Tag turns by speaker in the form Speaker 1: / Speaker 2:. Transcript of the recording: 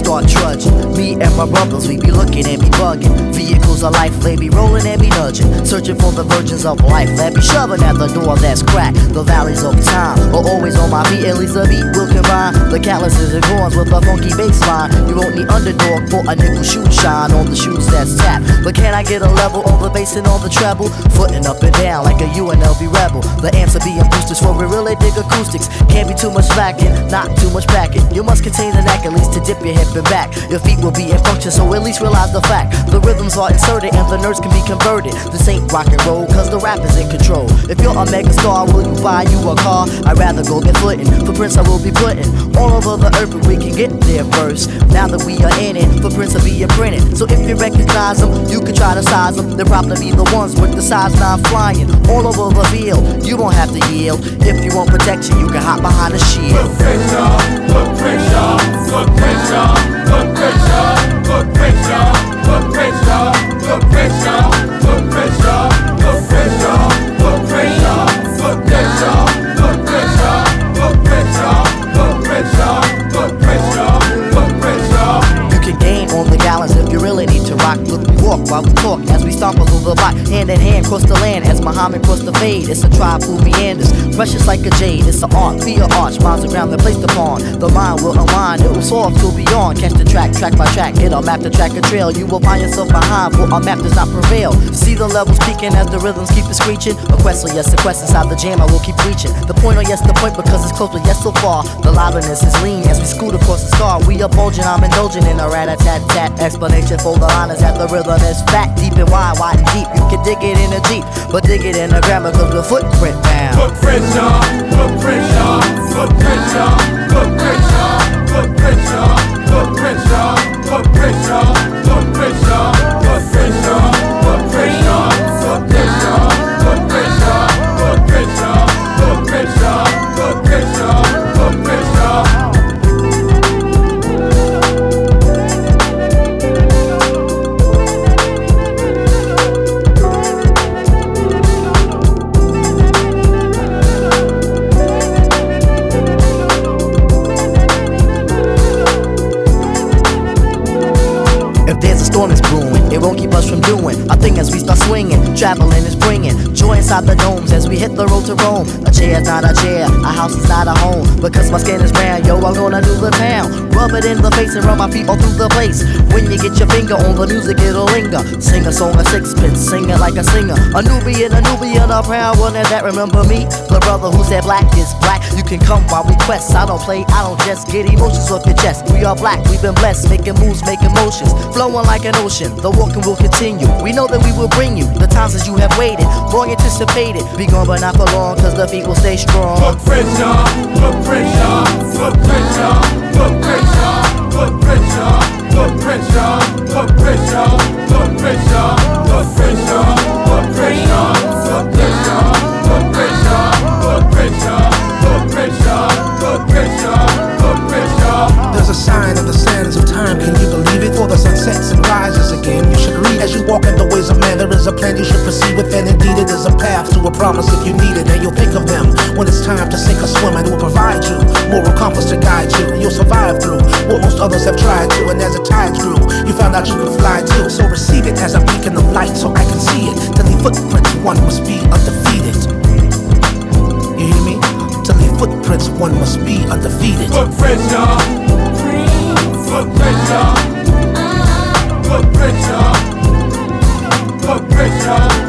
Speaker 1: start trudging. Me and my brothers, we be looking and be bugging. Vehicles of life, they be rolling and be nudging. Searching for the virgins of life, they be shoving at the door that's cracked. The valleys of time are always on my feet, at least a beat will combine the calluses and corns with a funky bass line. You won't need underdog for a nickel shoe shine on the shoes that's tapped. But can I get a level on the bass and on the treble? Footing up and down like a UNLV rebel. The answer being boosters for we really dig acoustics. Can't be too much slacking, not too much packing. You must contain the knack at least to dip your hip and back. Your feet will be in function, so at least realize the fact. The rhythms are inserted and the nerves can be converted. This ain't rock and roll, cause the rap is in control. If you're a mega star, will you buy you a car? I'd rather go get footin'. For Prince I will be putting all over the earth, but we can get there first. Now that we are in it, for Prince will be imprinted. So if you recognize them, you can try to size them. They'll probably be the ones with the size 9 flying all over the field. You won't have to yield. If you want protection, you can hop behind a shield.
Speaker 2: Put pressure, put pressure, put pressure, put pressure, put pressure, put pressure, put pressure, put pressure, put pressure, put pressure, put pressure, put pressure, put pressure, put pressure, put pressure, put pressure.
Speaker 1: You can gain on the gallons if you really need to rock. Look, we walk while we talk as we stomp through the block, hand in hand cross the land as Muhammad crossed the fade. It's a tribe who meanders, precious like a jade. It's an art, be an arch, miles of ground they're placed upon. The mind will unwind, it will soar till beyond. Catch the track, track by track, get a map to track a trail. You will find yourself behind, for our map does not prevail. See the levels peaking as the rhythms keep it screeching. A quest, so yes, the quest inside the jam, I will keep reaching. The point, oh yes, the point, because it's close, but yes, so far. The liveliness is lean as we scoot across the star. We are bulging, I'm indulging in a rat-a-tat-tat. Explanation for the line is that the rhythm is fat, deep and wide, wide and deep. You can dig it in a Jeep, but dig it in a grammar, cause the footprint down.
Speaker 2: Put pressure, put pressure, put pressure, put pressure, put pressure, put pressure, put pressure, put pressure, put pressure, put pressure, put pressure, put pressure, put pressure, put pressure, put pressure, put pressure.
Speaker 1: If there's a storm that's brewing, it won't keep us from doing our thing as we start swinging. Traveling is bringing joy inside the domes as we hit the road to Rome. A chair's not a chair, a house is not a home. Because my skin is brown, yo, I'm gonna do the town. Rub it in the face and run my feet all through the place. When you get your finger on the music, it'll linger. Sing a song of sixpence, sing it like a singer. A Nubian, a proud one that remember me. The brother who said black is black. You can come while we quest. I don't play, I don't just get emotions off your chest. We are black, we've been blessed, making moves, making motions. Flowing like an ocean, the walking will continue. We know that we will bring you the times as you have waited, long anticipated. Be gone but not for long, cause the feet will stay strong.
Speaker 2: Put pressure, put pressure, put pressure, put pressure, put pressure, put pressure, put pressure, put pressure, put pressure, put pressure, put pressure, put pressure, put pressure, put pressure, put pressure, put pressure.
Speaker 3: There's a sign in the sands of time, can you believe it? For the sun sets and rises again. You should read as you walk in the ways of man. There is a plan you should proceed with, and indeed it is a path to a promise if you need it. And you'll think of them when it's time to sink or swim, and will provide you moral compass to guide you. You'll survive through what most others have tried to, and as the tides grew, you found out you could fly too. So receive it as a beacon of light, so I can see it. To leave footprints, one must be undefeated. You hear me? To leave footprints, one must be undefeated.
Speaker 2: Put pressure, put pressure, put pressure, put pressure.